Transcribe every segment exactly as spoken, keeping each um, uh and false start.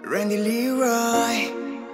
Randy Leroy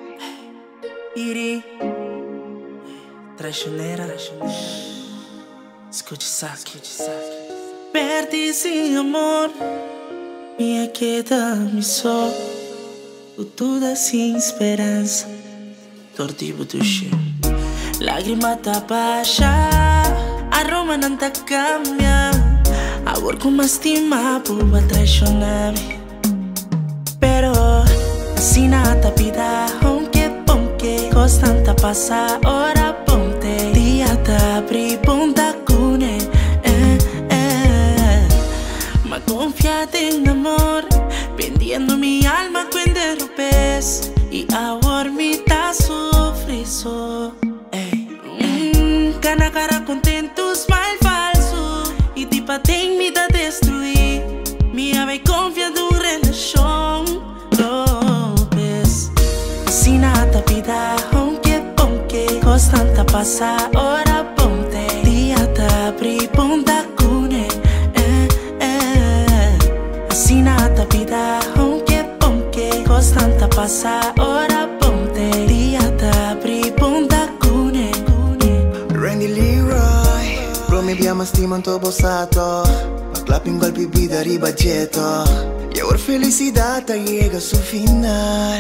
Iri Traicionera Escute saque Perdi sem amor Minha queda me só O tudo sem esperança Tortivo do chão Lágrima tá baixa Aroma não tá cambia Amor com uma estima Boa traicionar-me Pero assim nada vida Aunque ponque Constante passa Ora ponte Dia tá abri Ponta cune eh, eh. Ma confiate em amor Vendiendo mi alma Quando rompes E agora me tá sofriso mm, Cana cara contento Smile falso E tipo tem me da destruir Minha vai confiar do relação Lopes Assim nada vida Aunque ponque Constante passa Ora ponte Dia tá abri Ponta cune eh, eh. Assim nada vida Aunque ponque Constante passa Ora ponte Dia tá abri Ponta cune Randy Leroy Bro mi abbiamo stimato bossato Clapping golpe vida ribageto E ora felicidade llega su final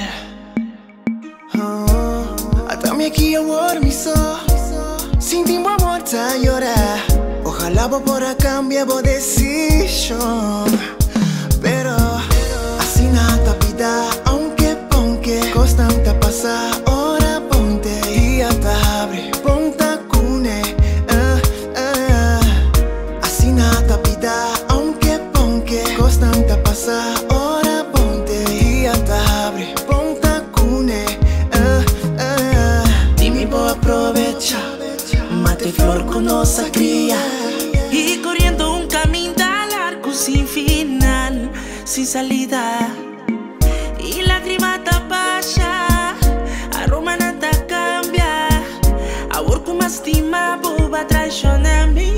oh, Atame aqui agora me só Sentimos amor tá llorar Ojalá vos por cambiar vos decision Pero Assim nada vida Aunque ponque Constante passa Ora ponte Dia tá abre Ponta cune eh, eh. Assim nada vida Aunque ponque Constante passa Ora ponte Dia tá abre Ponta cune eh, eh. Dimmi può aprovechar Mate flor con nossa cria E corriendo un camino largo Sin final Sin salida E lágrima tá baixa Aroma nada cambia Amor com uma estima Boba traicionar-me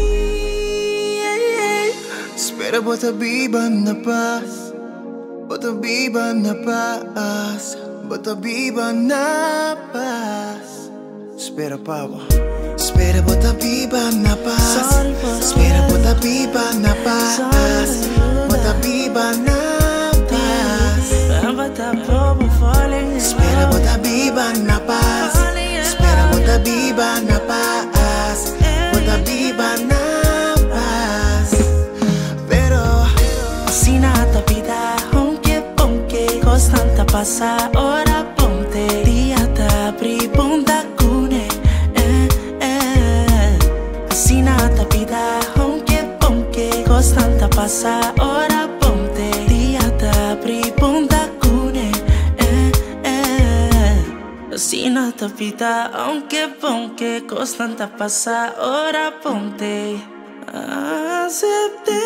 Espera bota viva na paz Bota viva na paz Bota viva na paz Espera pavo Espera bota viva na paz Espera bota viva na paz Bota viva na paz Espera bota viva na paz Espera bota viva na paz Bota viva na paz Pero Assim nada vida Aunque ponque Constante passa Ora ponte Dia tá abri Ponta cune eh, eh. Assim nada vida Aunque ponque Constante passa Ora ponte Dia tá abri Ponta cune eh, eh. Assim nada vida Aunque ponque Constante passa Ora ponte Acepte